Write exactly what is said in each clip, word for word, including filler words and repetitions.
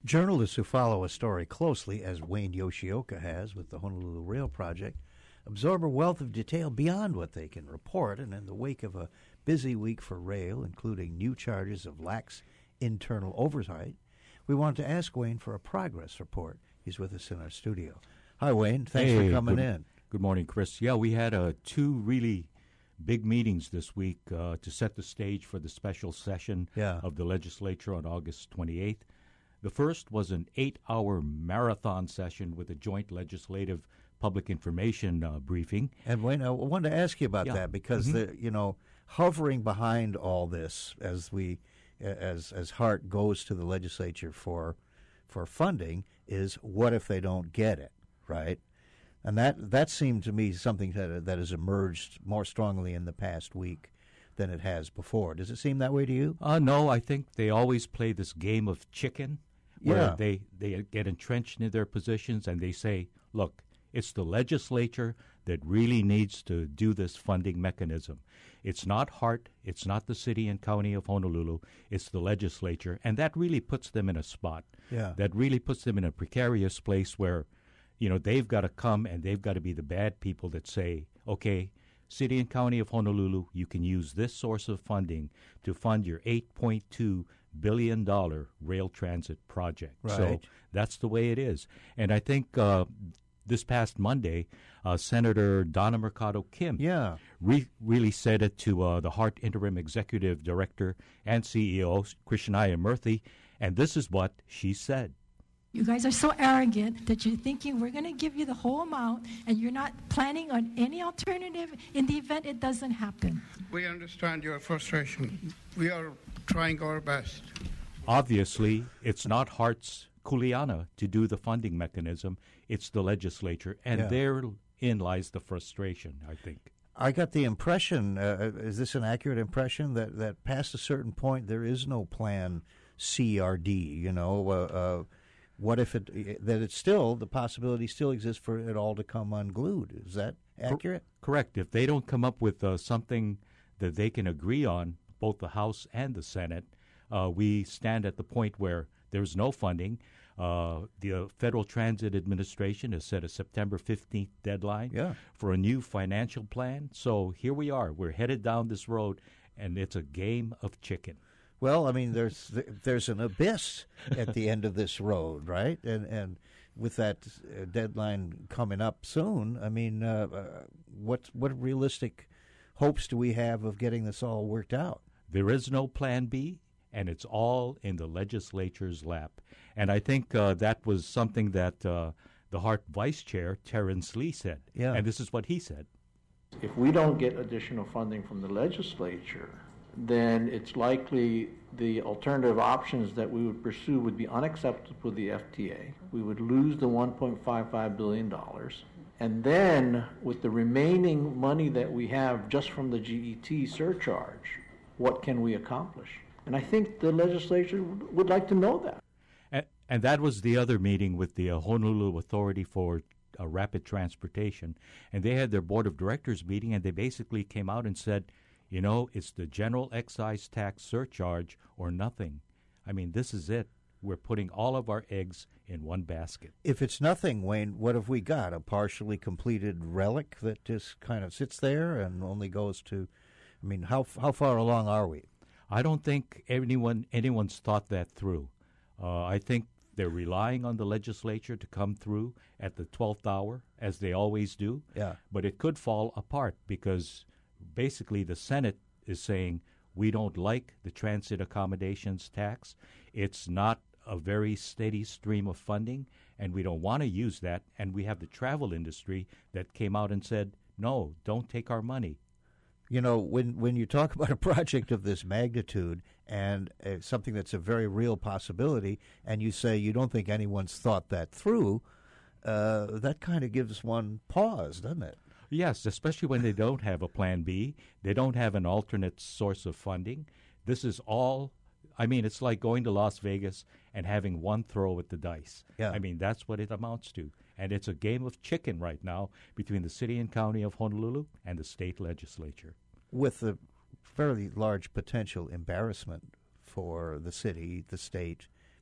Journalists who follow a story closely, as Wayne Yoshioka has with the Honolulu Rail Project, absorb a wealth of detail beyond what they can report, and in the wake of a busy week for rail, including new charges of lax internal oversight, we want to ask Wayne for a progress report. He's with us in our studio. Hi, Wayne. Thanks hey, for coming good, in. Good morning, Chris. Yeah, we had uh, two really big meetings this week uh, to set the stage for the special session yeah. of the legislature on August twenty-eighth. The first was an eight-hour marathon session with a joint legislative public information uh, briefing. And Wayne, I wanted to ask you about yeah. that because mm-hmm. the you know hovering behind all this as we as as Hart goes to the legislature for for funding is what if they don't get it, right? And that that seemed to me something that that has emerged more strongly in the past week than it has before. Does it seem that way to you? Uh, no, I think they always play this game of chicken where yeah. they, they get entrenched in their positions and they say, look, it's the legislature that really needs to do this funding mechanism. It's not Hart, it's not the city and county of Honolulu, it's the legislature, and that really puts them in a spot. Yeah. That really puts them in a precarious place where, you know, they've got to come and they've got to be the bad people that say, okay, city and county of Honolulu, you can use this source of funding to fund your eight point two billion dollars rail transit project. Right. So that's the way it is. And I think uh, this past Monday, uh, Senator Donna Mercado Kim yeah. re- really said it to uh, the Hart Interim Executive Director and C E O, Krishnaya Murthy, and this is what she said. You guys are so arrogant that you're thinking we're going to give you the whole amount and you're not planning on any alternative in the event it doesn't happen. We understand your frustration. We are trying our best. Obviously, it's not Hart's kuleana to do the funding mechanism. It's the legislature, and yeah. therein lies the frustration, I think. I got the impression, uh, is this an accurate impression, that, that past a certain point there is no plan C R D, you know, uh, uh, what if it, that it's still, the possibility still exists for it all to come unglued. Is that accurate? Correct. If they don't come up with uh, something that they can agree on, both the House and the Senate, uh, we stand at the point where there's no funding. Uh, the uh, Federal Transit Administration has set a September fifteenth deadline yeah. for a new financial plan. So here we are. We're headed down this road, and it's a game of chicken. Well, I mean, there's there's an abyss at the end of this road, right? And and with that uh, deadline coming up soon, I mean, uh, uh, what what realistic hopes do we have of getting this all worked out? There is no plan B, and it's all in the legislature's lap. And I think uh, that was something that uh, the Hart Vice Chair, Terrence Lee, said. Yeah. And this is what he said. If we don't get additional funding from the legislature, then it's likely the alternative options that we would pursue would be unacceptable to the F T A. We would lose the one point five five billion dollars. And then, with the remaining money that we have just from the G E T surcharge, what can we accomplish? And I think the legislature would like to know that. And, and that was the other meeting with the uh, Honolulu Authority for uh, Rapid Transportation. And they had their board of directors meeting, and they basically came out and said, you know, it's the general excise tax surcharge or nothing. I mean, this is it. We're putting all of our eggs in one basket. If it's nothing, Wayne, what have we got? A partially completed relic that just kind of sits there and only goes to, I mean, how how far along are we? I don't think anyone anyone's thought that through. Uh, I think they're relying on the legislature to come through at the twelfth hour, as they always do. Yeah. But it could fall apart because basically the Senate is saying we don't like the transit accommodations tax. It's not a very steady stream of funding, and we don't want to use that. And we have the travel industry that came out and said, no, don't take our money. You know, when when you talk about a project of this magnitude and uh, something that's a very real possibility, and you say you don't think anyone's thought that through, uh, that kind of gives one pause, doesn't it? Yes, especially when they don't have a plan B. They don't have an alternate source of funding. This is all, I mean, it's like going to Las Vegas and having one throw at the dice. Yeah. I mean, that's what it amounts to. And it's a game of chicken right now between the city and county of Honolulu and the state legislature. With a fairly large potential embarrassment for the city, the state,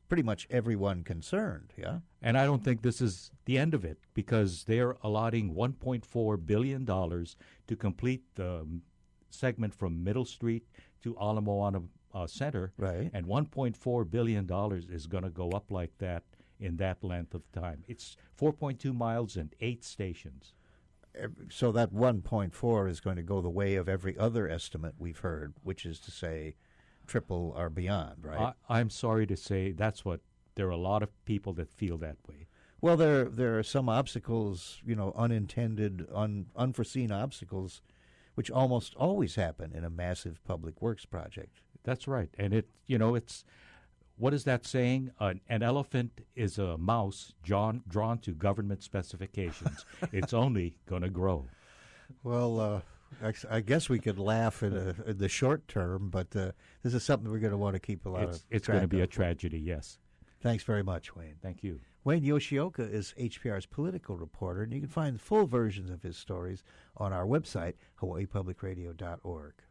pretty much everyone concerned, yeah? And I don't think this is the end of it, because they're allotting one point four billion dollars to complete the um, segment from Middle Street to Ala Moana uh, Center. Right. And one point four billion dollars is going to go up like that in that length of time. It's four point two miles and eight stations. So that one point four is going to go the way of every other estimate we've heard, which is to say triple or beyond, right? I, I'm sorry to say that's what there are a lot of people that feel that way. Well, there there are some obstacles, you know, unintended, un, unforeseen obstacles, which almost always happen in a massive public works project. That's right, and it you know it's what is that saying? Uh, an elephant is a mouse drawn drawn to government specifications. It's only going to grow. Well, uh, I, I guess we could laugh in, a, in the short term, but uh, this is something we're going to want to keep a lot It's, of. it's going to be a of. tragedy. Yes. Thanks very much, Wayne. Thank you. Wayne Yoshioka is H P R's political reporter, and you can find full versions of his stories on our website, hawaii public radio dot org.